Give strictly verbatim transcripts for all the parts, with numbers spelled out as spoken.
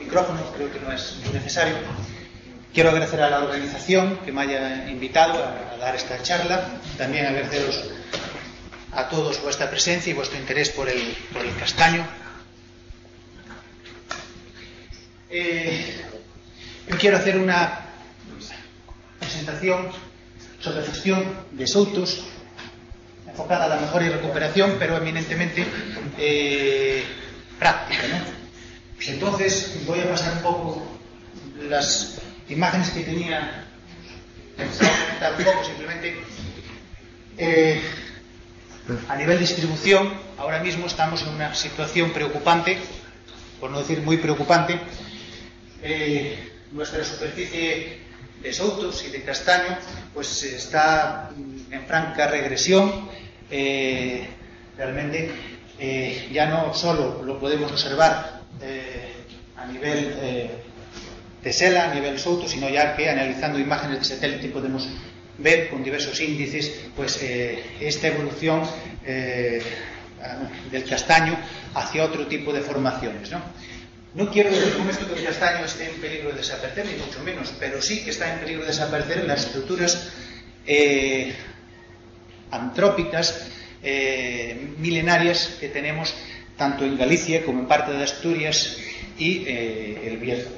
micrófono, creo que no es necesario. Quiero agradecer a la organización que me haya invitado a, a dar esta charla. También agradeceros a todos vuestra presencia y vuestro interés por el, por el castaño. Eh, yo quiero hacer una presentación sobre gestión de soutos enfocada a la mejora y recuperación, pero eminentemente eh, práctica, ¿no? Entonces voy a pasar un poco las imágenes que tenía pensado comentar un poco. Simplemente eh, a nivel de distribución, ahora mismo estamos en una situación preocupante, por no decir muy preocupante. Eh, nuestra superficie de soutos y de castaño pues está en franca regresión. Eh, realmente eh, ya no solo lo podemos observar eh, a nivel eh, de sela, a nivel souto, sino ya que analizando imágenes de satélite podemos ver con diversos índices pues eh, esta evolución eh, del castaño hacia otro tipo de formaciones, ¿no? No quiero decir con esto que el castaño esté en peligro de desaparecer, ni mucho menos, pero sí que está en peligro de desaparecer las estructuras eh, antrópicas, eh, milenarias que tenemos tanto en Galicia como en parte de Asturias y eh, el Bierzo.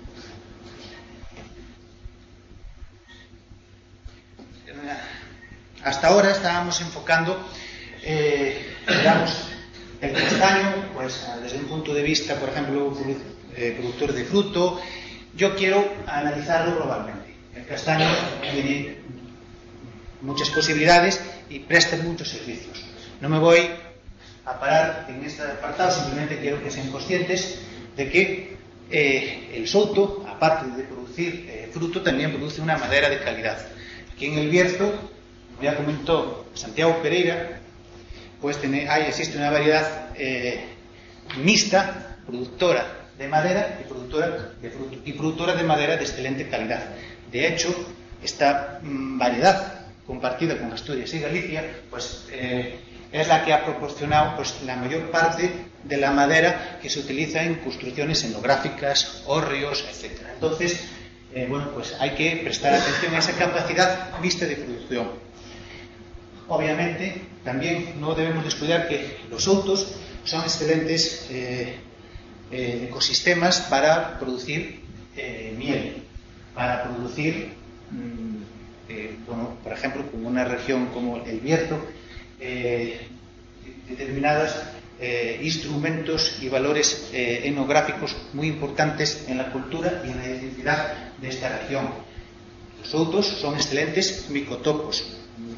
Hasta ahora estábamos enfocando, eh, digamos, el castaño, pues desde un punto de vista, por ejemplo, eh, productor de fruto. Yo quiero analizarlo globalmente. El castaño tiene muchas posibilidades y presta muchos servicios. No me voy a parar en este apartado, simplemente quiero que sean conscientes de que eh, el souto, aparte de producir eh, fruto, también produce una madera de calidad. Aquí en el Bierzo, como ya comentó Santiago Pereira, pues tiene, hay, existe una variedad eh, mixta, productora de madera y productora de fruto, y productora de madera de excelente calidad. De hecho, esta mmm, variedad compartida con Asturias y Galicia, pues eh, es la que ha proporcionado pues la mayor parte de la madera que se utiliza en construcciones escenográficas, hórreos, etcétera. Entonces, eh, bueno, pues hay que prestar atención a esa capacidad mixta de producción. Obviamente, también no debemos descuidar que los soutos son excelentes eh, eh, ecosistemas para producir eh, miel, para producir, mmm, eh, bueno, por ejemplo, como una región como el Bierzo, eh, determinados eh, instrumentos y valores eh, etnográficos muy importantes en la cultura y en la identidad de esta región. Los soutos son excelentes micotopos.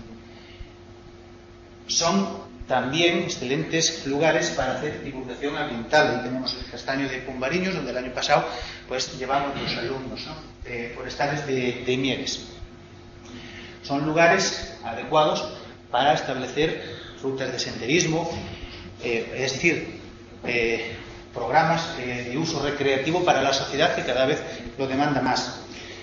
Son también excelentes lugares para hacer divulgación ambiental. Ahí tenemos el castaño de Pombariños, donde el año pasado pues llevamos los alumnos, ¿no?, de forestales de, de Mieres. Son lugares adecuados para establecer rutas de senderismo, eh, es decir, eh, programas eh, de uso recreativo para la sociedad, que cada vez lo demanda más.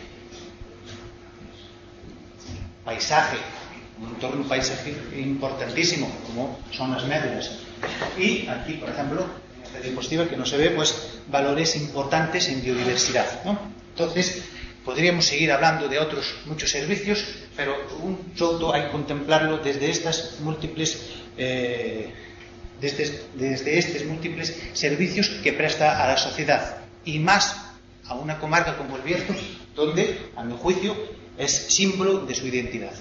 Paisaje, un entorno paisaje importantísimo, como son las médulas. Y aquí, por ejemplo, en esta diapositiva que no se ve, pues valores importantes en biodiversidad, ¿no? Entonces, podríamos seguir hablando de otros muchos servicios, pero un souto hay que contemplarlo desde estas múltiples eh, desde, desde estos múltiples servicios que presta a la sociedad, y más a una comarca como el Bierzo, donde, a mi juicio, es símbolo de su identidad.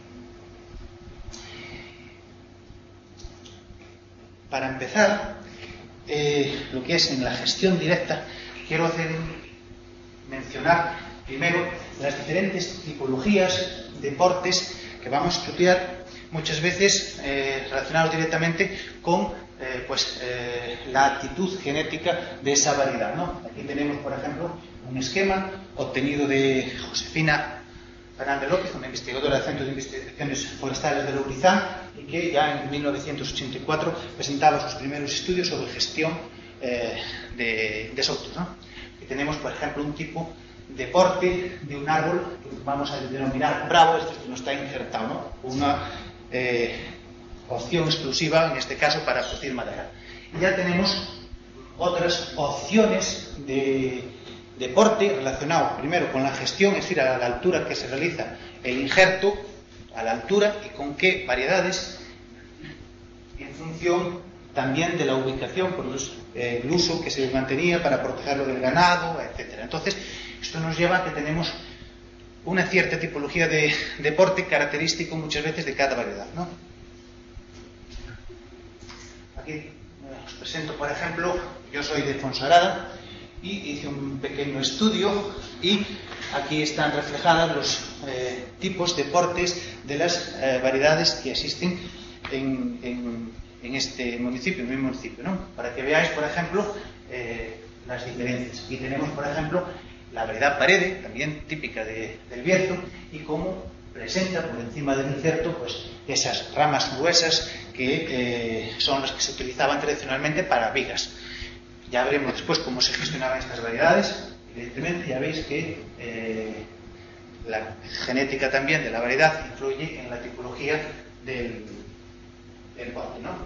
Para empezar, eh, lo que es en la gestión directa, quiero hacer mencionar primero las diferentes tipologías de portes que vamos a estudiar, muchas veces eh, relacionados directamente con eh, pues, eh, la actitud genética de esa variedad, ¿no? Aquí tenemos, por ejemplo, un esquema obtenido de Josefina Fernández López, una investigadora del Centro de Investigaciones Forestales de Lourizán, y que ya en mil novecientos ochenta y cuatro presentaba sus primeros estudios sobre gestión eh, de, de soutos, ¿no? Aquí tenemos, por ejemplo, un tipo de porte de un árbol que vamos a denominar bravo, este que no está injertado, ¿no? Una eh, opción exclusiva, en este caso, para producir madera. Y ya tenemos otras opciones de deporte relacionado primero con la gestión, es decir, a la altura que se realiza el injerto, a la altura y con qué variedades, en función también de la ubicación, por los, eh, el uso que se mantenía para protegerlo del ganado, etcétera. Entonces, esto nos lleva a que tenemos una cierta tipología de deporte característico muchas veces de cada variedad, ¿no? Aquí os presento, por ejemplo, yo soy de Fonsagrada y hice un pequeño estudio y aquí están reflejadas los eh, tipos de deportes de las eh, variedades que existen en, en, en este municipio, en mi municipio, ¿no? Para que veáis, por ejemplo, eh, las diferencias. Aquí tenemos, por ejemplo, la variedad Parede, también típica de, del Bierzo, y cómo presenta por encima del injerto pues, esas ramas gruesas que eh, son las que se utilizaban tradicionalmente para vigas. Ya veremos después cómo se gestionaban estas variedades. Evidentemente ya veis que eh, la genética también de la variedad influye en la tipología del, del corte, ¿no?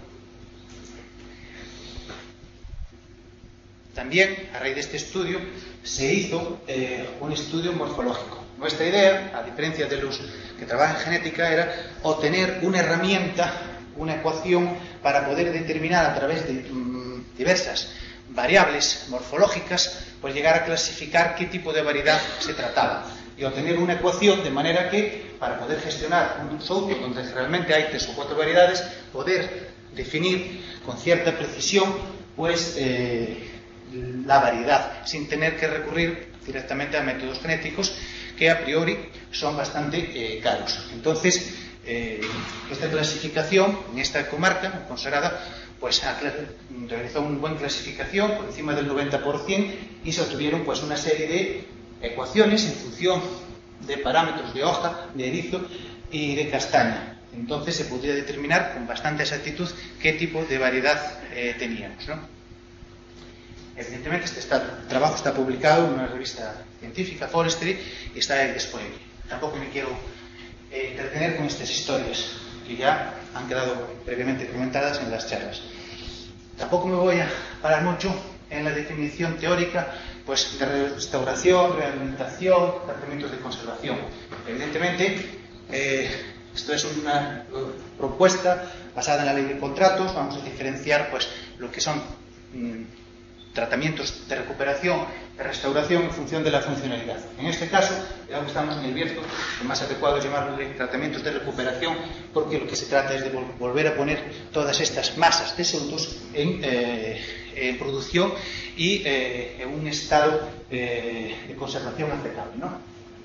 También, a raíz de este estudio, se hizo eh, un estudio morfológico. Nuestra idea, a diferencia de los que trabajan en genética, era obtener una herramienta, una ecuación, para poder determinar a través de mmm, diversas variables morfológicas, pues llegar a clasificar qué tipo de variedad se trataba. Y obtener una ecuación de manera que, para poder gestionar un souto donde realmente hay tres o cuatro variedades, poder definir con cierta precisión, pues, eh, la variedad, sin tener que recurrir directamente a métodos genéticos que a priori son bastante eh, caros. Entonces, eh, esta clasificación en esta comarca, en Fonsagrada, pues ha, realizó una buena clasificación por encima del noventa por ciento y se obtuvieron pues una serie de ecuaciones en función de parámetros de hoja, de erizo y de castaña. Entonces se podría determinar con bastante exactitud qué tipo de variedad eh, teníamos, ¿no? Evidentemente este está, trabajo está publicado en una revista científica, Forestry, y está ahí disponible. Tampoco me quiero eh, entretener con estas historias que ya han quedado previamente comentadas en las charlas. Tampoco me voy a parar mucho en la definición teórica pues, de restauración, rehabilitación, tratamientos de conservación. Evidentemente, eh, esto es una propuesta basada en la ley de contratos. Vamos a diferenciar pues, lo que son mmm, tratamientos de recuperación, de restauración en función de la funcionalidad. En este caso, ya que estamos en el Bierzo, lo más adecuado es llamarle tratamientos de recuperación, porque lo que se trata es de vol volver a poner todas estas masas de soutos en, eh, en producción y eh, en un estado eh, de conservación aceptable, ¿no?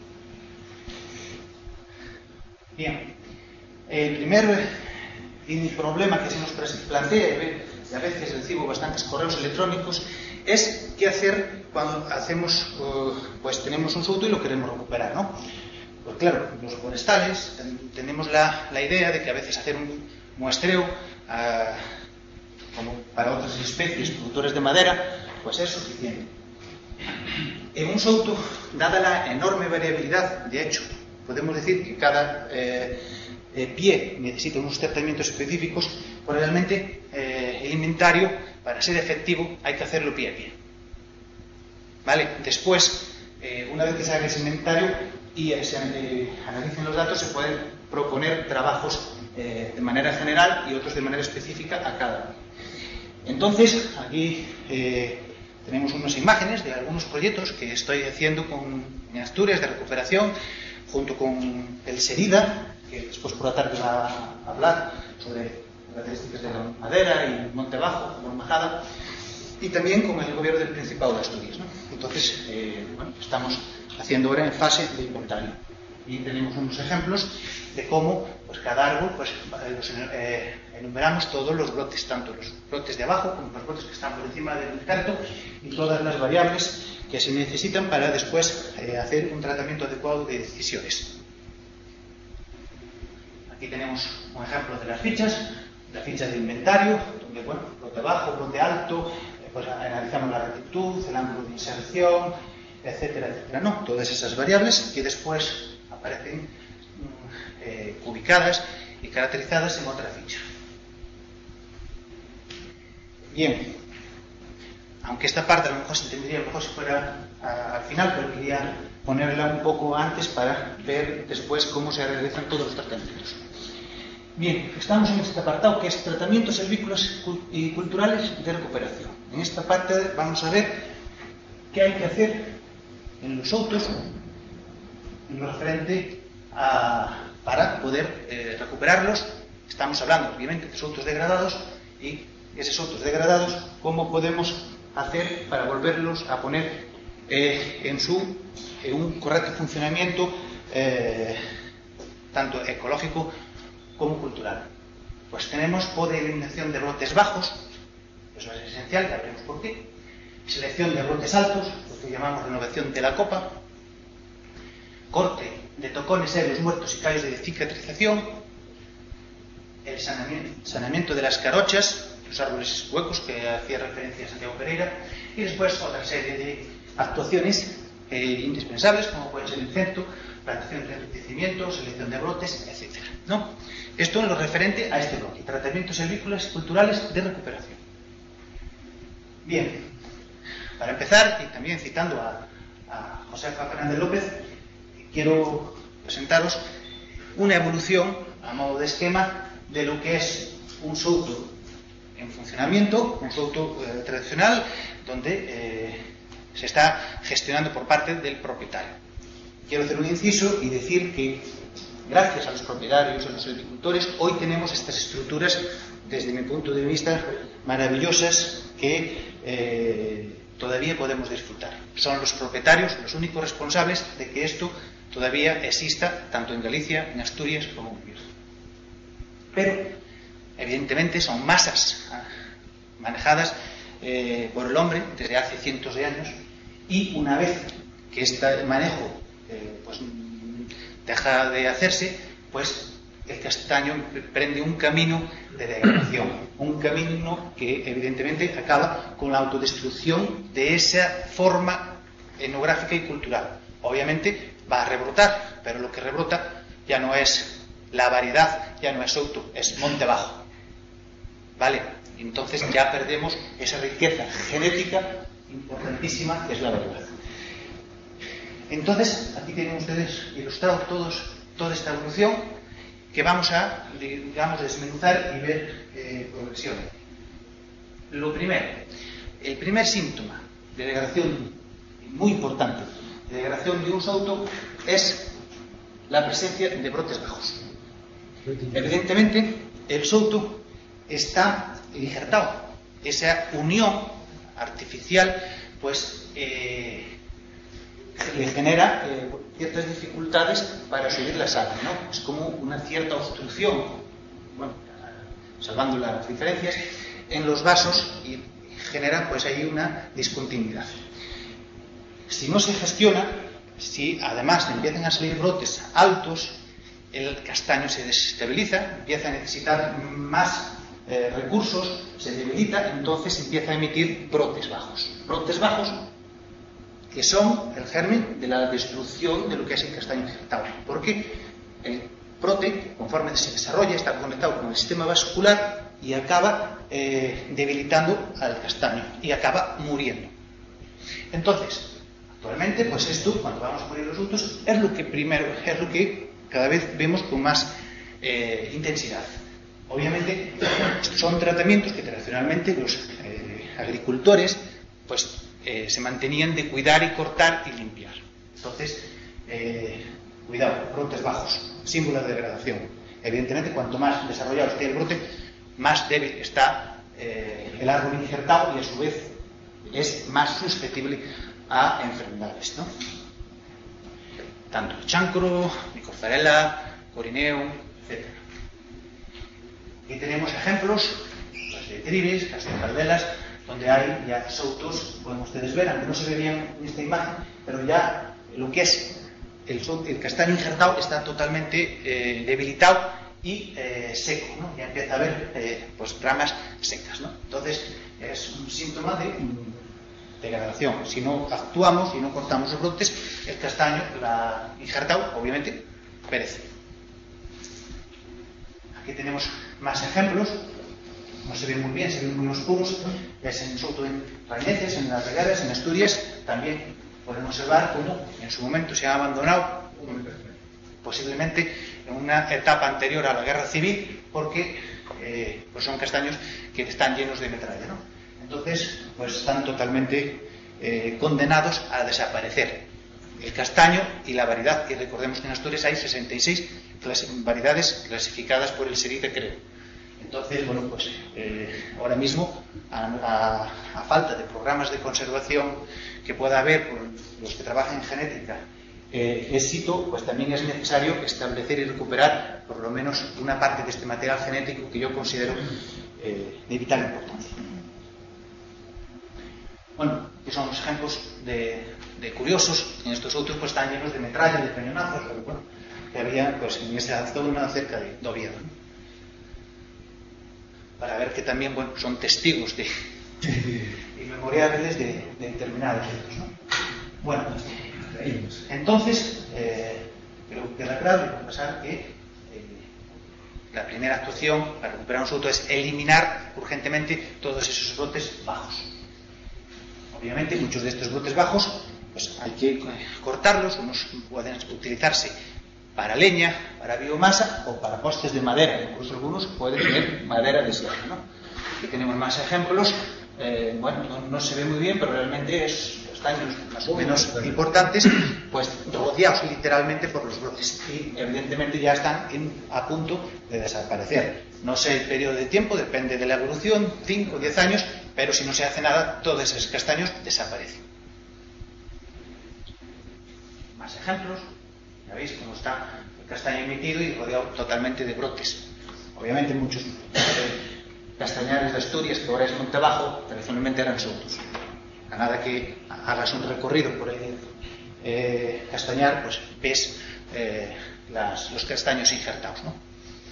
Bien, el primer problema que se nos plantea, y a veces recibo bastantes correos electrónicos, es qué hacer cuando hacemos, pues tenemos un souto y lo queremos recuperar, ¿no? Pues claro, los forestales tenemos la, la idea de que a veces hacer un muestreo, uh, como para otras especies productores de madera, pues es suficiente. En un souto, dada la enorme variabilidad, de hecho, podemos decir que cada eh, eh, pie necesita unos tratamientos específicos, pues realmente eh, el inventario, para ser efectivo, hay que hacerlo pie a pie. ¿Vale? Después, eh, una vez que se haga ese inventario y eh, se eh, analicen los datos, se pueden proponer trabajos eh, de manera general y otros de manera específica a cada uno. Entonces, aquí eh, tenemos unas imágenes de algunos proyectos que estoy haciendo con, en Asturias de recuperación, junto con el SERIDA, que después por la tarde va a hablar sobre características de la madera y Monte Bajo, Majada, y también con el gobierno del Principado de Asturias, ¿no? Entonces, eh, bueno, estamos haciendo ahora en fase de inventario. Y tenemos unos ejemplos de cómo pues, cada árbol, pues, los, eh, enumeramos todos los brotes, tanto los brotes de abajo como los brotes que están por encima del injerto, y todas las variables que se necesitan para después eh, hacer un tratamiento adecuado de decisiones. Aquí tenemos un ejemplo de las fichas, la ficha de inventario, donde, bueno, brote bajo, brote alto, eh, pues analizamos la rectitud, el ángulo de inserción, etcétera, etcétera, ¿no? Todas esas variables que después aparecen eh, ubicadas y caracterizadas en otra ficha. Bien, aunque esta parte a lo mejor se entendería mejor si fuera a, al final, pero quería ponerla un poco antes para ver después cómo se realizan todos los tratamientos. Bien, estamos en este apartado que es tratamientos servícolas y culturales de recuperación. En esta parte vamos a ver qué hay que hacer en los outos en lo referente a, para poder eh, recuperarlos. Estamos hablando obviamente de outos degradados, y esos outos degradados cómo podemos hacer para volverlos a poner eh, en su en un correcto funcionamiento eh, tanto ecológico como cultural. Pues tenemos poda y eliminación de brotes bajos, eso es esencial, ya veremos por qué. Selección de brotes altos, lo que llamamos renovación de la copa. Corte de tocones serios muertos y callos de cicatrización. El saneamiento, saneamiento de las carochas, los árboles huecos que hacía referencia a Santiago Pereira. Y después otra serie de actuaciones eh, indispensables, como puede ser el centro, plantación de enriquecimiento, selección de brotes, etcétera, ¿no? Esto en lo referente a este bloque, tratamientos servícolas culturales de recuperación. Bien, para empezar, y también citando a, a Josefa Fernández López, quiero presentaros una evolución a modo de esquema de lo que es un souto en funcionamiento, un souto eh, tradicional, donde eh, se está gestionando por parte del propietario. Quiero hacer un inciso y decir que gracias a los propietarios, a los agricultores, hoy tenemos estas estructuras, desde mi punto de vista, maravillosas que eh, todavía podemos disfrutar. Son los propietarios los únicos responsables de que esto todavía exista, tanto en Galicia, en Asturias como en Bierzo. Pero, evidentemente, son masas manejadas eh, por el hombre desde hace cientos de años, y una vez que este manejo eh, pues, deja de hacerse, pues el castaño prende un camino de degradación, un camino que evidentemente acaba con la autodestrucción de esa forma etnográfica y cultural. Obviamente va a rebrotar, pero lo que rebrota ya no es la variedad, ya no es souto, es monte abajo, ¿vale? Entonces ya perdemos esa riqueza genética importantísima que es la variedad. Entonces, aquí tienen ustedes ilustrado todos, toda esta evolución que vamos a, digamos, desmenuzar y ver eh, progresión. Lo primero, el primer síntoma de degradación, muy importante, de degradación de un souto, es la presencia de brotes bajos. Evidentemente, el souto está injertado. Esa unión artificial, pues, eh, le genera eh, ciertas dificultades para subir la sal, ¿no? Es como una cierta obstrucción, bueno, salvando las diferencias, en los vasos, y genera pues ahí una discontinuidad. Si no se gestiona, si además empiezan a salir brotes altos, el castaño se desestabiliza, empieza a necesitar más eh, recursos, se debilita, entonces empieza a emitir brotes bajos. Brotes bajos que son el germen de la destrucción de lo que es el castaño injertado, porque el brote, conforme se desarrolla, está conectado con el sistema vascular y acaba eh, debilitando al castaño y acaba muriendo. Entonces, actualmente, pues esto, cuando vamos a morir los frutos, es lo que primero, es lo que cada vez vemos con más eh, intensidad. Obviamente, son tratamientos que tradicionalmente los eh, agricultores, pues, Eh, se mantenían de cuidar y cortar y limpiar. Entonces, eh, cuidado, brotes bajos, símbolo de degradación. Evidentemente, cuanto más desarrollado esté el brote, más débil está eh, el árbol injertado, y a su vez es más susceptible a enfermedades, ¿no? Tanto chancro, micofarela, corineo, etcétera. Aquí tenemos ejemplos, las de tribes, las de caldelas, donde hay ya soutos, pueden ustedes ver, aunque no se ve bien en esta imagen, pero ya lo que es el, el castaño injertado está totalmente eh, debilitado y eh, seco, ¿no? Ya empieza a haber eh, pues ramas secas, ¿no? Entonces es un síntoma de degradación. Si no actuamos, si no cortamos los brotes, el castaño la injertado obviamente perece. Aquí tenemos más ejemplos no se ven muy bien, se ven muy oscuros, es en Souto en Rañeces, en las Regueras, en Asturias, también podemos observar cómo en su momento se ha abandonado, posiblemente en una etapa anterior a la guerra civil, porque eh, pues son castaños que están llenos de metralla, ¿no? Entonces, pues están totalmente eh, condenados a desaparecer. El castaño y la variedad, y recordemos que en Asturias hay sesenta y seis clase, variedades clasificadas por el SERITE, creo. Entonces, bueno, pues eh, ahora mismo, a, a, a falta de programas de conservación que pueda haber por los que trabajan en genética eh, éxito, pues también es necesario establecer y recuperar por lo menos una parte de este material genético que yo considero eh, de vital importancia. Bueno, que son los ejemplos de, de curiosos. En estos otros pues están llenos de metralla, de cañonazos, pero bueno, que había pues en esa zona cerca de, de Oviedo, ¿no? Para ver que también, bueno, son testigos de inmemoriales de, de determinados hechos, ¿no? Bueno, entonces eh, creo que queda claro, y va a pasar que eh, la primera actuación para recuperar un soto es eliminar urgentemente todos esos brotes bajos. Obviamente muchos de estos brotes bajos pues hay que cortarlos, unos pueden utilizarse para leña, para biomasa o para postes de madera, incluso algunos pueden tener madera deseada, ¿no? Aquí tenemos más ejemplos, eh, bueno, no, no se ve muy bien, pero realmente es castaños más o menos importantes, pues rodeados literalmente por los brotes y evidentemente ya están en, a punto de desaparecer. No sé el periodo de tiempo, depende de la evolución, cinco o diez años, pero si no se hace nada, todos esos castaños desaparecen. Más ejemplos. Ya veis cómo está el castaño emitido y rodeado totalmente de brotes. Obviamente muchos eh, castañares de Asturias, que ahora es Montebajo, tradicionalmente eran sotos. A nada que hagas un recorrido por el eh, castañar, pues ves eh, las, los castaños injertados, ¿no?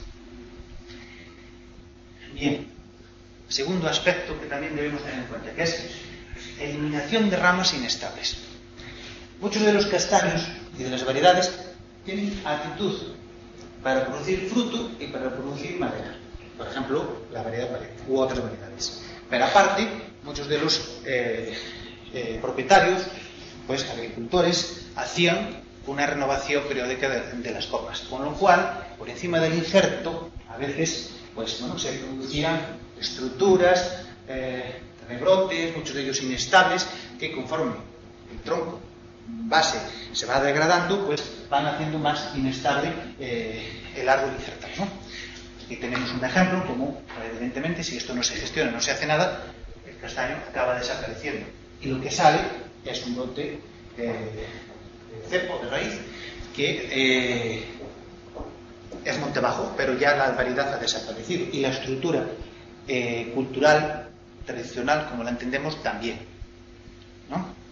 Bien, segundo aspecto que también debemos tener en cuenta, que es eliminación de ramas inestables. Muchos de los castaños y de las variedades tienen actitud para producir fruto y para producir madera. Por ejemplo, la variedad paleta u otras variedades. Pero aparte, muchos de los eh, eh, propietarios, pues agricultores, hacían una renovación periódica de, de las copas, con lo cual, por encima del injerto, a veces, pues bueno, se producían estructuras, eh, rebrotes, muchos de ellos inestables, que conforme el tronco base se va degradando, pues van haciendo más inestable eh, el árbol injertado, ¿no? Aquí tenemos un ejemplo como, evidentemente, si esto no se gestiona, no se hace nada, el castaño acaba desapareciendo y lo que sale es un brote eh, de cepo, de raíz, que eh, es Montebajo, pero ya la variedad ha desaparecido y la estructura eh, cultural tradicional, como la entendemos, también, ¿no?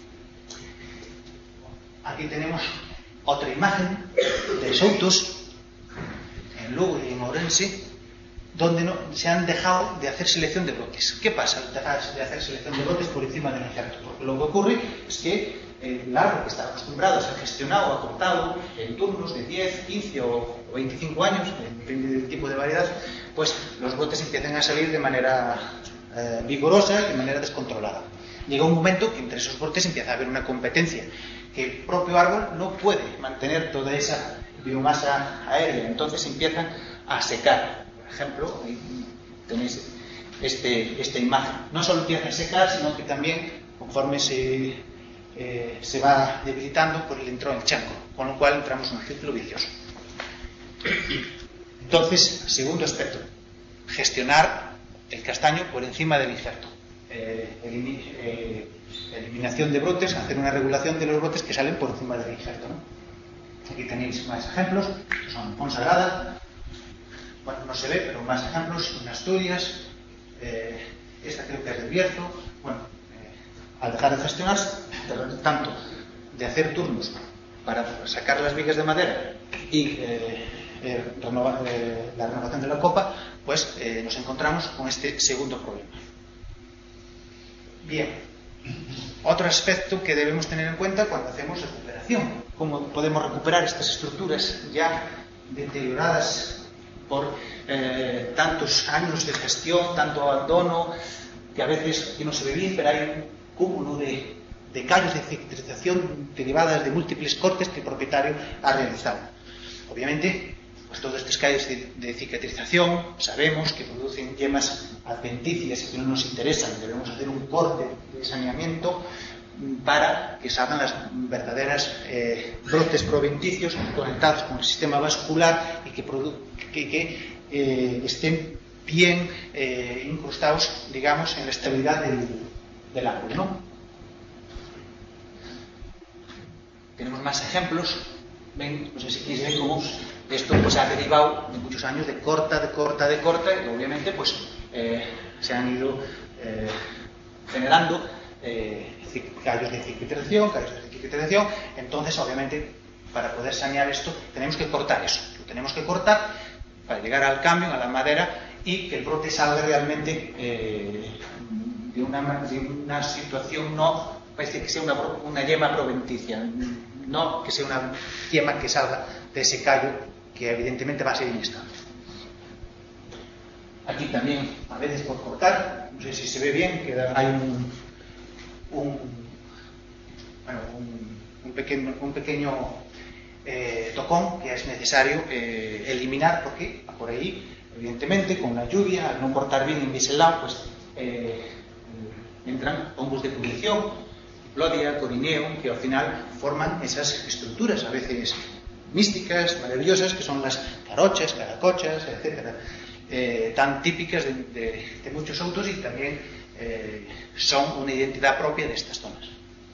Aquí tenemos otra imagen de soutos en Lugo y en Ourense, donde no, se han dejado de hacer selección de brotes. ¿Qué pasa al dejar de hacer selección de brotes por encima del injerto? Porque lo que ocurre es que el árbol que está acostumbrado a ser gestionado, acortado en turnos de diez, quince o veinticinco años, depende del tipo de variedad, pues los brotes empiezan a salir de manera eh, vigorosa y de manera descontrolada. Llega un momento que entre esos brotes empieza a haber una competencia, que el propio árbol no puede mantener toda esa biomasa aérea, entonces empiezan a secar. Por ejemplo, ahí tenéis este, esta imagen. No solo empieza a secar, sino que también, conforme se, eh, se va debilitando, por el entró el chanco, con lo cual entramos en un ciclo vicioso. Entonces, segundo aspecto, gestionar el castaño por encima del injerto. Eh, elim eh, eliminación de brotes, hacer una regulación de los brotes que salen por encima del injerto, ¿no? Aquí tenéis más ejemplos, son Fonsagrada, bueno, no se ve, pero más ejemplos en Asturias, eh, esta creo que es de Bierzo. Bueno, eh, al dejar de gestionarse, tanto de hacer turnos para sacar las vigas de madera y eh, eh, renovar, eh, la renovación de la copa, pues eh, nos encontramos con este segundo problema. Bien, otro aspecto que debemos tener en cuenta cuando hacemos recuperación, cómo podemos recuperar estas estructuras ya deterioradas por eh, tantos años de gestión, tanto abandono, que a veces aquí no se ve bien, pero hay un cúmulo de, de callos de cicatrización derivadas de múltiples cortes que el propietario ha realizado. Obviamente, pues todos estos callos de, de cicatrización sabemos que producen yemas adventicias y que no nos interesan. Debemos hacer un corte de saneamiento para que salgan las verdaderas eh, brotes proventicios conectados con el sistema vascular y que, que, que eh, estén bien eh, incrustados, digamos, en la estabilidad del, del árbol, ¿no? Tenemos más ejemplos. Ven, no sé si queréis ver cómo esto pues ha derivado de muchos años de corta, de corta, de corta, y obviamente pues eh, se han ido eh, generando eh, callos de cicatrización, callos de cicatrización. Entonces, obviamente, para poder sanear esto tenemos que cortar eso, lo tenemos que cortar para llegar al cambio, a la madera, y que el brote salga realmente eh, de, una, de una situación, no parece que sea una, una yema proventicia, no que sea una yema que salga de ese callo que evidentemente va a ser inestable. Aquí también, a veces por cortar, no sé si se ve bien, que hay un, un, bueno, un, un pequeño, un pequeño eh, tocón que es necesario eh, eliminar, porque por ahí, evidentemente, con la lluvia, al no cortar bien en biselado, pues eh, entran hongos de pudrición, Plodia, corineo, que al final forman esas estructuras, a veces místicas, maravillosas, que son las carochas, caracochas, etcétera, eh, tan típicas de, de, de muchos autos y también eh, son una identidad propia de estas zonas.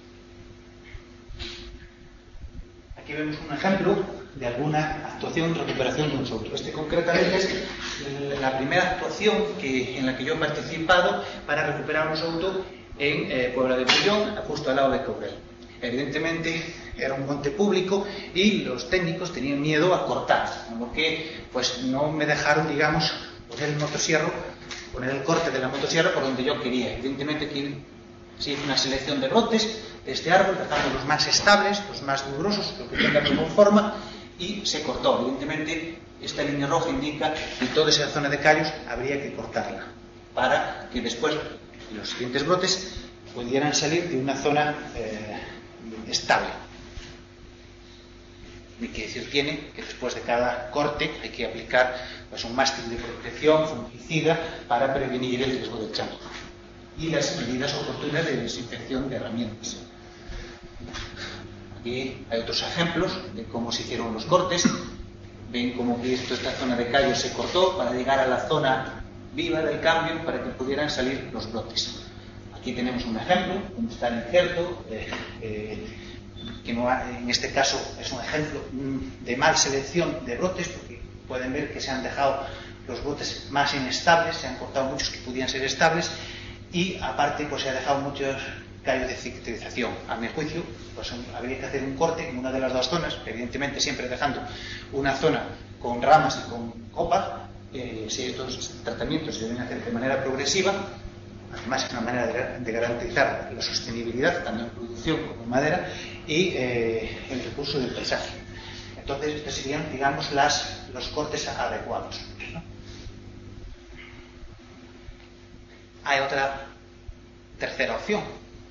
Aquí vemos un ejemplo de alguna actuación de recuperación de un auto. Este concretamente es la primera actuación que, en la que yo he participado para recuperar un auto en eh, Puebla de Bullón, justo al lado de Cobrel. Evidentemente era un monte público y los técnicos tenían miedo a cortar, porque pues no me dejaron, digamos, poner el motosierro, poner el corte de la motosierra por donde yo quería. Evidentemente que se hizo una selección de brotes de este árbol, dejando los más estables, los más vigorosos, los que tengan mejor forma, y se cortó. Evidentemente esta línea roja indica que toda esa zona de callos habría que cortarla para que después los siguientes brotes pudieran salir de una zona eh, estable. Y que decir tiene que después de cada corte hay que aplicar pues, un mástil de protección fungicida para prevenir el riesgo del chango y las medidas oportunas de desinfección de herramientas. Aquí hay otros ejemplos de cómo se hicieron los cortes. Ven cómo que esto, esta zona de callos se cortó para llegar a la zona viva del cambio para que pudieran salir los brotes. Aquí tenemos un ejemplo, donde está el injerto, eh, eh, que no ha, en este caso es un ejemplo de mal selección de brotes, porque pueden ver que se han dejado los brotes más inestables, se han cortado muchos que podían ser estables, y aparte pues se ha dejado muchos callos de cicatrización. A mi juicio, pues habría que hacer un corte en una de las dos zonas, evidentemente siempre dejando una zona con ramas y con copa. Eh, si estos tratamientos se deben hacer de manera progresiva, además es una manera de, de garantizar la sostenibilidad, tanto en producción como en madera, y eh, el recurso del paisaje. Entonces, estos serían, digamos, las, los cortes adecuados, ¿no? Hay otra tercera opción,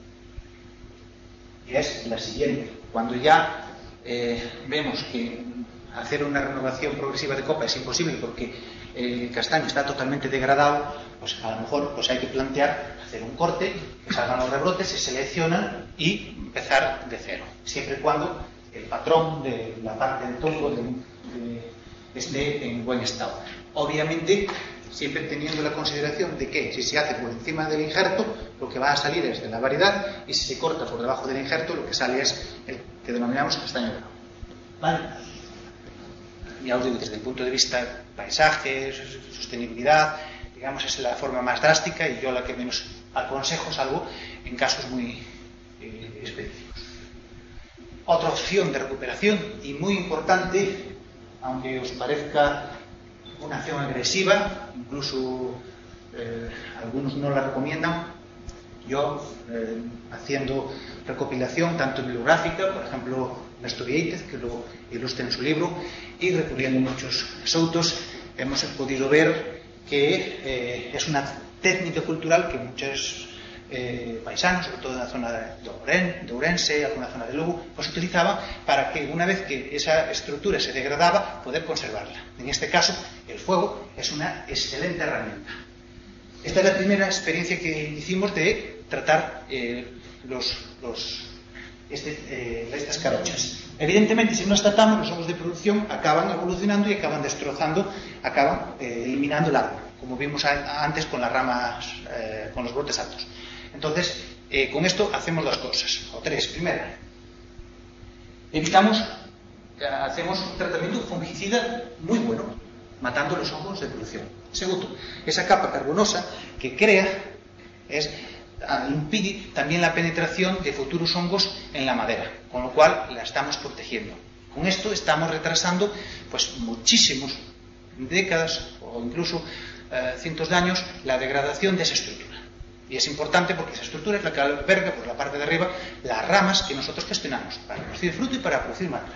que es la siguiente. Cuando ya eh, vemos que hacer una renovación progresiva de copa es imposible porque el castaño está totalmente degradado, pues a lo mejor pues hay que plantear hacer un corte, que salgan los rebrotes, se seleccionan y empezar de cero, siempre y cuando el patrón de la parte del tronco de, de, esté en buen estado. Obviamente, siempre teniendo la consideración de que si se hace por encima del injerto, lo que va a salir es de la variedad, y si se corta por debajo del injerto, lo que sale es el que denominamos castaño bravo. ¿Vale? Ya os digo, desde el punto de vista paisaje, sostenibilidad, digamos, es la forma más drástica y yo la que menos aconsejo, salvo en casos muy eh, específicos. Otra opción de recuperación, y muy importante, aunque os parezca una acción agresiva, incluso eh, algunos no la recomiendan, yo eh, haciendo recopilación tanto bibliográfica, por ejemplo Néstor Viéitez, que lo ilustra en su libro, y recurriendo a muchos sautos, hemos podido ver que eh, es una técnica cultural que muchos eh, paisanos, sobre todo en la zona de, Ouren, de Ourense, alguna zona de Lugo, pues utilizaban para que una vez que esa estructura se degradaba, poder conservarla. En este caso, el fuego es una excelente herramienta. Esta es la primera experiencia que hicimos de tratar eh, los, los, este, eh, estas carochas. Evidentemente, si no las tratamos, los hongos de producción acaban evolucionando y acaban destrozando, acaban eh, eliminando el árbol, como vimos a, antes con las ramas, eh, con los brotes altos. Entonces, eh, con esto hacemos dos cosas, o tres. Primera, evitamos, hacemos un tratamiento fungicida muy bueno, matando los hongos de producción. Segundo, esa capa carbonosa que crea es, impide también la penetración de futuros hongos en la madera, con lo cual la estamos protegiendo. Con esto estamos retrasando pues muchísimos décadas o incluso eh, cientos de años la degradación de esa estructura. Y es importante porque esa estructura es la que alberga por la parte de arriba las ramas que nosotros gestionamos para producir fruto y para producir madera.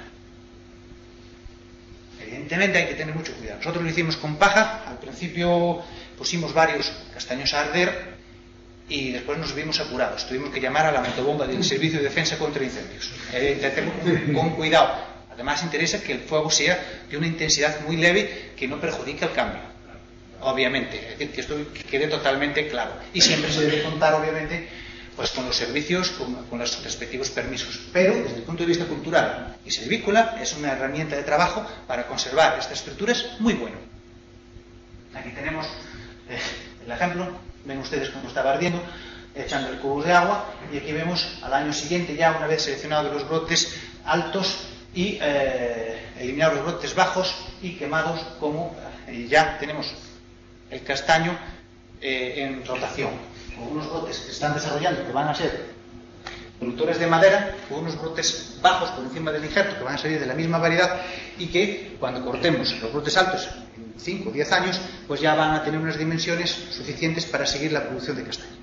Evidentemente hay que tener mucho cuidado. Nosotros lo hicimos con paja. Al principio pusimos varios castaños a arder y después nos vimos apurados. Tuvimos que llamar a la motobomba del Servicio de Defensa contra Incendios. Eh, con cuidado. Además interesa que el fuego sea de una intensidad muy leve que no perjudique el cambio. Obviamente, es decir, que esto quede totalmente claro. Y siempre se debe contar, obviamente, pues con los servicios, con, con los respectivos permisos. Pero, desde el punto de vista cultural y silvícola, es una herramienta de trabajo para conservar estas estructuras muy bueno. Aquí tenemos eh, el ejemplo. Ven ustedes cómo estaba ardiendo, echando el cubo de agua. Y aquí vemos al año siguiente, ya una vez seleccionados los brotes altos y eh, eliminados los brotes bajos y quemados, como eh, ya tenemos el castaño eh, en rotación, con unos brotes que se están desarrollando que van a ser productores de madera, con unos brotes bajos por encima del injerto que van a salir de la misma variedad y que cuando cortemos los brotes altos en cinco o diez años, pues ya van a tener unas dimensiones suficientes para seguir la producción de castaño.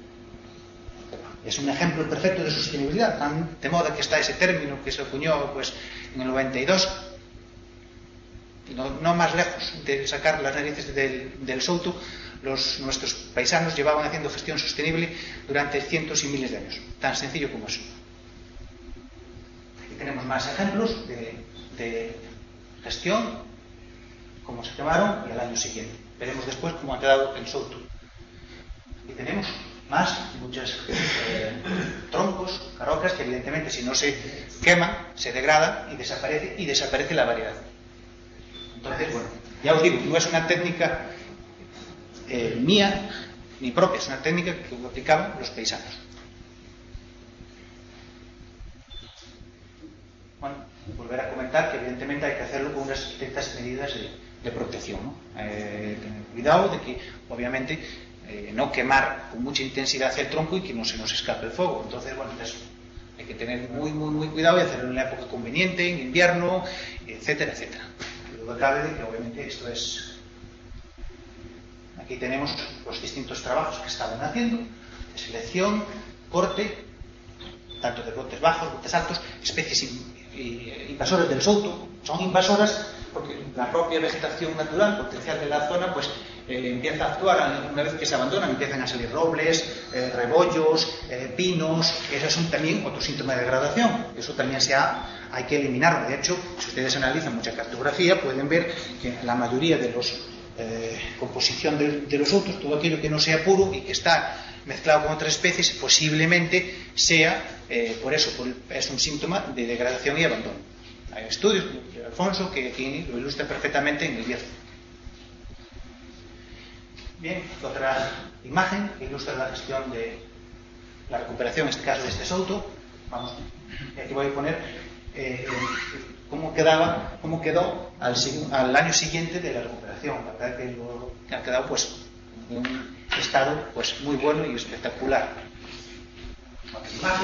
Es un ejemplo perfecto de sostenibilidad, tan de moda que está ese término que se acuñó pues, en el noventa y dos. No, no más lejos de sacar las narices del, del souto, los, nuestros paisanos llevaban haciendo gestión sostenible durante cientos y miles de años. Tan sencillo como eso. Aquí tenemos más ejemplos de, de gestión, cómo se quemaron y al año siguiente. Veremos después cómo ha quedado el souto. Aquí tenemos más, muchos eh, troncos, carocas, que evidentemente si no se queman, se degradan y desaparece, y desaparece la variedad. Entonces, bueno, ya os digo, no es una técnica eh, mía ni propia, es una técnica que aplicaban los paisanos. Bueno, volver a comentar que evidentemente hay que hacerlo con unas ciertas medidas de, de protección, ¿no? Eh, tener cuidado de que, obviamente, eh, no quemar con mucha intensidad el tronco y que no se nos escape el fuego. Entonces, bueno, eso, hay que tener muy, muy, muy cuidado y hacerlo en la época conveniente, en invierno, etcétera, etcétera. Luego cabe de que obviamente esto es... Aquí tenemos los distintos trabajos que estaban haciendo, de selección, corte, tanto de brotes bajos, brotes altos, especies invasoras del souto. Son invasoras porque la propia vegetación natural, potencial de la zona, pues eh, empieza a actuar una vez que se abandonan, empiezan a salir robles, eh, rebollos, eh, pinos, esos son también otro síntoma de degradación. Eso también se ha... hay que eliminarlo. De hecho, si ustedes analizan mucha cartografía, pueden ver que la mayoría de los eh, composición de, de los otros, todo aquello que no sea puro y que está mezclado con otras especies, posiblemente sea, eh, por eso, por, es un síntoma de degradación y abandono. Hay estudios de Alfonso que aquí lo ilustra perfectamente en el Bierzo. Bien, otra imagen que ilustra la gestión de la recuperación, en este caso de este souto. Vamos, aquí voy a poner Eh, cómo quedaba, cómo quedó al, al año siguiente de la recuperación. La verdad que, lo, que ha quedado pues en un estado pues muy bueno y espectacular. Otra imagen.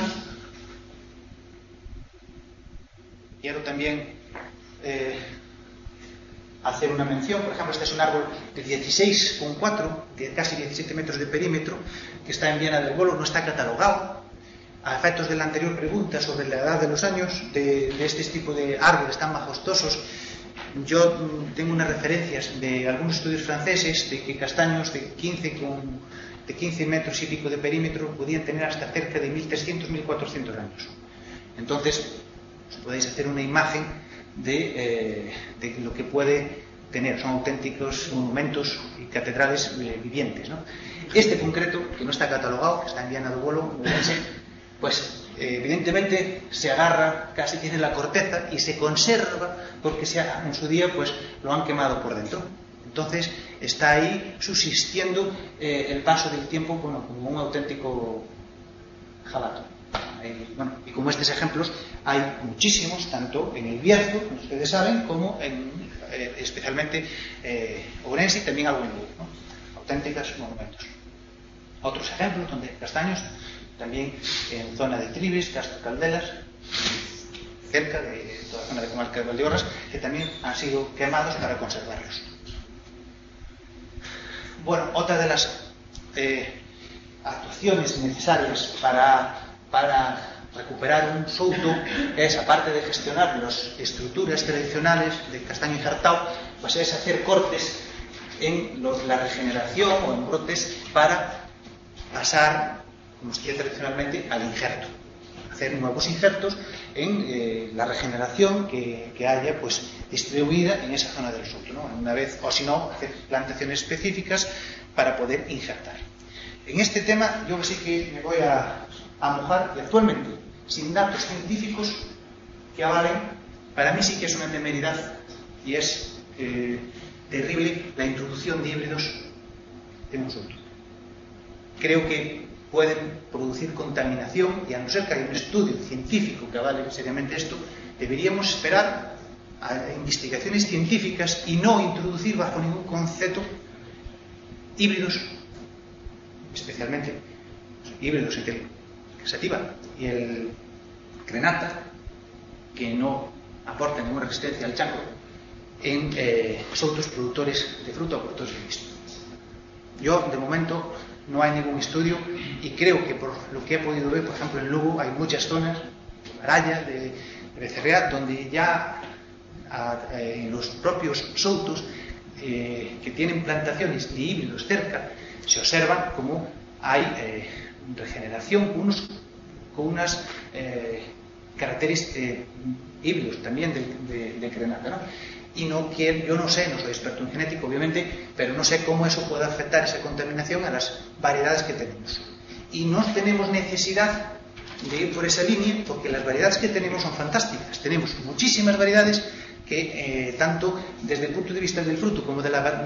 Quiero también eh, hacer una mención. Por ejemplo, este es un árbol de dieciséis coma cuatro, de casi diecisiete metros de perímetro, que está en Viana del Bolo, no está catalogado. A efectos de la anterior pregunta sobre la edad de los años de, de este tipo de árboles tan majestuosos, yo tengo unas referencias de algunos estudios franceses de que castaños de quince, con, de quince metros y pico de perímetro podían tener hasta cerca de mil trescientos a mil cuatrocientos años. Entonces, os podéis hacer una imagen de, eh, de lo que puede tener. Son auténticos monumentos y catedrales eh, vivientes, ¿no? Este concreto, que no está catalogado, que está en Viana do Bolo, pues eh, evidentemente se agarra, casi tiene la corteza y se conserva porque se ha, en su día pues lo han quemado por dentro. Entonces está ahí subsistiendo eh, el paso del tiempo bueno, como un auténtico jalato. Eh, bueno, y como estos ejemplos hay muchísimos, tanto en el Bierzo, como ustedes saben, como en, eh, especialmente eh, Ourense y también algo en Lugo, ¿no? Auténticos monumentos. Otros ejemplos donde castaños, también en zona de Tribes, Castro Caldelas, cerca de toda la zona de comarca de Valdeorras, que también han sido quemados para conservarlos. Bueno, otra de las eh, actuaciones necesarias para, para recuperar un souto es, aparte de gestionar las estructuras tradicionales de castaño y jartao, pues es hacer cortes en los, la regeneración o en brotes para pasar, como se dice tradicionalmente, al injerto, hacer nuevos injertos en eh, la regeneración que, que haya pues distribuida en esa zona del souto, ¿no? Una vez, o si no, hacer plantaciones específicas para poder injertar. En este tema yo sí que me voy a, a mojar, y actualmente, sin datos científicos que avalen, para mí sí que es una temeridad y es eh, terrible la introducción de híbridos en un souto. Creo que pueden producir contaminación y a no ser que haya un estudio científico que avale seriamente esto, deberíamos esperar a investigaciones científicas y no introducir bajo ningún concepto híbridos, especialmente híbridos entre el sativa y el crenata, que no aportan ninguna resistencia al chancro en eh, soutos productores de fruta o productores de mixto. Yo, de momento, no hay ningún estudio y creo que por lo que he podido ver, por ejemplo en Lugo hay muchas zonas, Araya, de, de Becerrea, donde ya a, eh, en los propios soutos eh, que tienen plantaciones de híbridos cerca, se observan como hay eh, regeneración con, unos, con unas eh, caracteres eh, híbridos también de, de, de crenata, ¿no? Y no quiero, yo no sé, no soy experto en genética obviamente, pero no sé cómo eso puede afectar esa contaminación a las variedades que tenemos. Y no tenemos necesidad de ir por esa línea porque las variedades que tenemos son fantásticas. Tenemos muchísimas variedades que eh, tanto desde el punto de vista del fruto como de la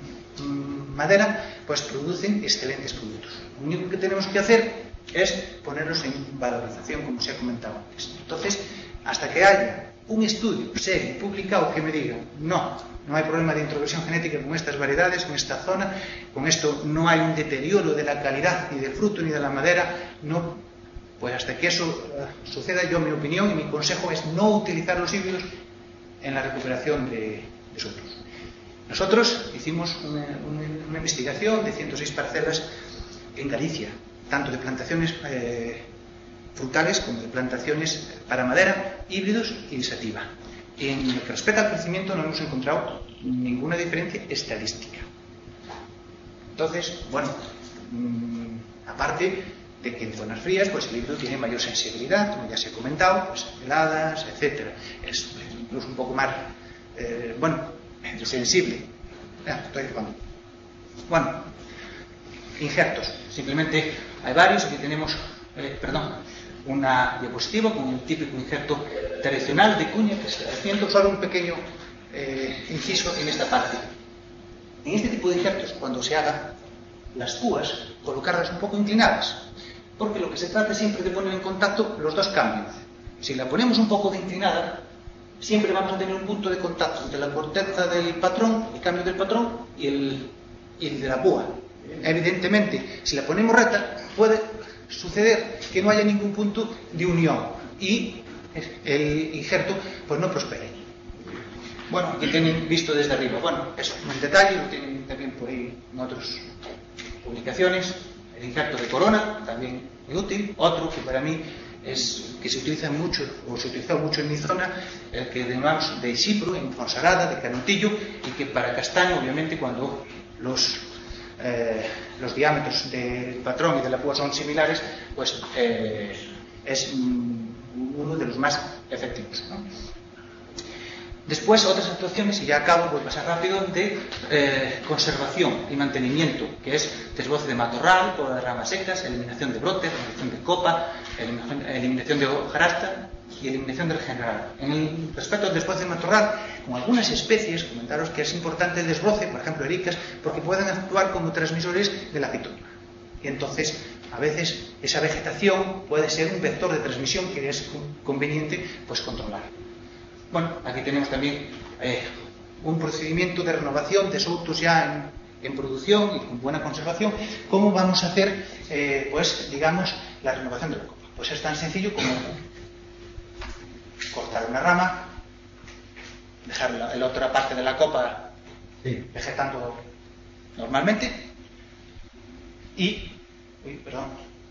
mm, madera pues producen excelentes productos. Lo único que tenemos que hacer es ponerlos en valorización, como se ha comentado antes. Entonces, hasta que haya un estudio serio, publicado, que me diga no, no hay problema de introversión genética con estas variedades, con esta zona, con esto no hay un deterioro de la calidad ni del fruto ni de la madera, no, pues hasta que eso uh, suceda, yo mi opinión y mi consejo es no utilizar los híbridos en la recuperación de, de soutos. Nosotros hicimos una, una, una investigación de ciento seis parcelas en Galicia, tanto de plantaciones eh, frutales como de plantaciones para madera, híbridos y de sativa. En lo que respecta al crecimiento no hemos encontrado ninguna diferencia estadística. Entonces, bueno, mmm, aparte de que en zonas frías pues el híbrido tiene mayor sensibilidad, como ya se ha comentado, pues heladas, etcétera. Es incluso un poco más, eh, bueno, sensible. Ya, estoy jugando. Bueno, injertos. Simplemente hay varios. Aquí tenemos, eh, perdón, una diapositiva con el típico injerto tradicional de cuña que está haciendo solo un pequeño eh, inciso en esta parte. En este tipo de injertos, cuando se haga las púas, colocarlas un poco inclinadas, porque lo que se trata es siempre de poner en contacto los dos cambios. Si la ponemos un poco de inclinada, siempre vamos a tener un punto de contacto entre la corteza del patrón, el cambio del patrón y el, y el de la púa. Evidentemente, si la ponemos recta, puede suceder que no haya ningún punto de unión y el injerto pues no prospere. Bueno, aquí tienen visto desde arriba. Bueno, eso, en detalle, lo tienen también por ahí en otras publicaciones. El injerto de corona, también muy útil. Otro que para mí es que se utiliza mucho, o se utilizó mucho en mi zona, el que llamamos de Xipro, en Fonsagrada, de Canutillo, y que para castaño, obviamente, cuando los, eh, los diámetros del patrón y de la púa son similares, pues eh, es mm, uno de los más efectivos, ¿no? Después, otras actuaciones, y ya acabo, voy a pasar rápido, de eh, conservación y mantenimiento, que es desbroce de matorral, poda de ramas secas, eliminación de brotes, eliminación de copa, eliminación, eliminación de hojarasca y eliminación del general. En el, respecto al desbroce de matorral, con algunas especies, comentaros que es importante el desbroce, por ejemplo ericas, porque pueden actuar como transmisores de la fitoplaga. Y entonces, a veces, esa vegetación puede ser un vector de transmisión que es conveniente pues, controlar. Bueno, aquí tenemos también eh, un procedimiento de renovación de soutos ya en, en producción y con buena conservación. ¿Cómo vamos a hacer, eh, pues, digamos, la renovación de la copa? Pues es tan sencillo como cortar una rama, dejar la, la otra parte de la copa sí. vegetando normalmente y... Uy, perdón.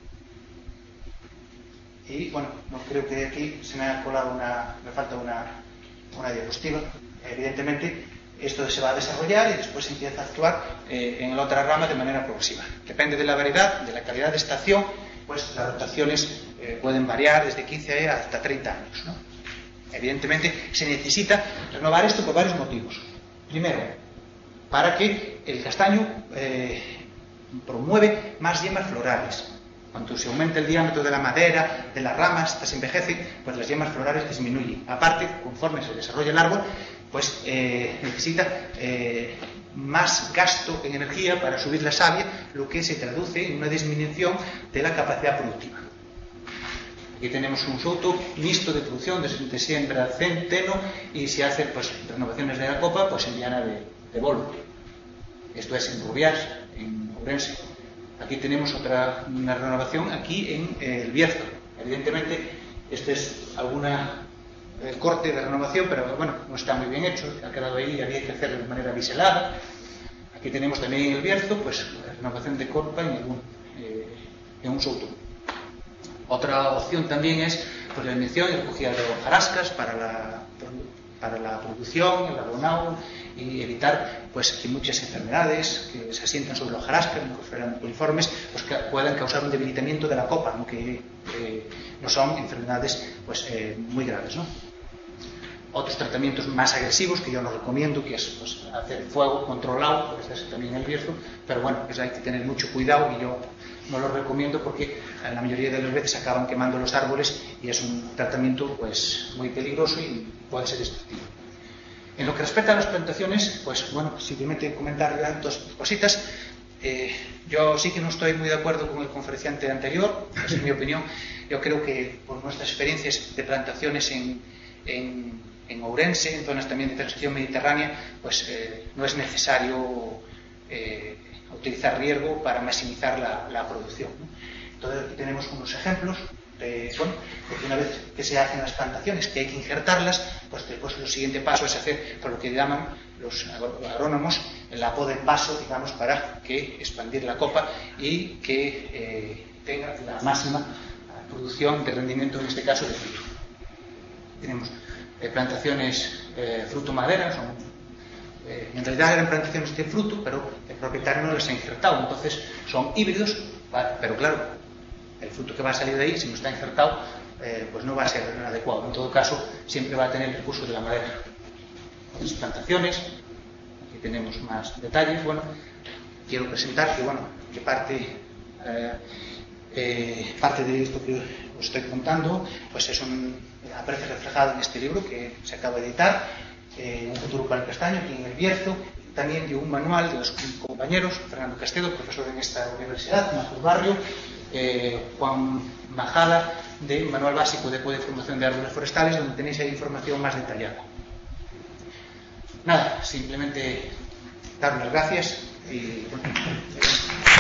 Y, bueno, no creo que aquí se me ha colado una... me falta una... una diapositiva. Evidentemente esto se va a desarrollar y después empieza a actuar eh, en la otra rama de manera progresiva. Depende de la variedad, de la calidad de estación, pues las rotaciones eh, pueden variar desde quince hasta treinta años, ¿no? Evidentemente se necesita renovar esto por varios motivos. Primero, para que el castaño eh, promueve más yemas florales. Cuando se aumenta el diámetro de la madera, de las ramas, estas envejecen, pues las yemas florales disminuyen. Aparte, conforme se desarrolla el árbol, pues eh, necesita eh, más gasto en energía para subir la savia, lo que se traduce en una disminución de la capacidad productiva. Aquí tenemos un souto mixto de producción de, de siembra centeno y se hace pues, renovaciones de la copa pues, en llana de, de bolo. Esto es en Rubiás, en Ourense. Aquí tenemos otra una renovación aquí en eh, el Bierzo. Evidentemente, este es alguna eh, corte de renovación, pero bueno, no está muy bien hecho, ha quedado ahí, había que hacerlo de manera biselada. Aquí tenemos también en el Bierzo, pues la renovación de copa en, algún, eh, en un souto. Otra opción también es pues, la eliminación y recogida de hojarascas para la, para la producción, el abonado, y evitar pues, que muchas enfermedades que se asientan sobre la hojarasca, coliformes, pues, que puedan causar un debilitamiento de la copa, ¿no? que eh, no son enfermedades pues, eh, muy graves, ¿no? Otros tratamientos más agresivos que yo no recomiendo, que es pues, hacer fuego controlado, pues es también el Bierzo, pero bueno, pues hay que tener mucho cuidado y yo no lo recomiendo porque la mayoría de las veces acaban quemando los árboles y es un tratamiento pues, muy peligroso y puede ser destructivo. En lo que respecta a las plantaciones, pues bueno, simplemente comentar dos cositas. Eh, yo sí que no estoy muy de acuerdo con el conferenciante anterior, es mi opinión. Yo creo que por nuestras experiencias de plantaciones en, en, en Ourense, en zonas también de transición mediterránea, pues eh, no es necesario eh, utilizar riego para maximizar la, la producción, ¿no? Entonces aquí tenemos unos ejemplos. De, bueno, porque una vez que se hacen las plantaciones, que hay que injertarlas, pues después el siguiente paso es hacer por lo que llaman los agrónomos la poda en paso, digamos, para que expandir la copa y que eh, tenga la máxima producción de rendimiento, en este caso de fruto. Tenemos eh, plantaciones eh, fruto-madera, son, eh, en realidad eran plantaciones de fruto, pero el propietario no las ha injertado, entonces son híbridos, pero claro, el fruto que va a salir de ahí, si no está injertado, eh, pues no va a ser adecuado. En todo caso, siempre va a tener el recurso de la madera. Las plantaciones, aquí tenemos más detalles. Bueno, quiero presentar que, bueno, que parte, eh, eh, parte de esto que os estoy contando, pues es un, aparece reflejado en este libro que se acaba de editar, eh, Un futuro para el castaño, aquí en el Bierzo. También de un manual de los compañeros, Fernando Castedo, profesor en esta universidad, Marcos Barrio, eh, Juan Majada, de un manual básico de poda y formación de árboles forestales, donde tenéis ahí información más detallada. Nada, simplemente dar las gracias y bueno,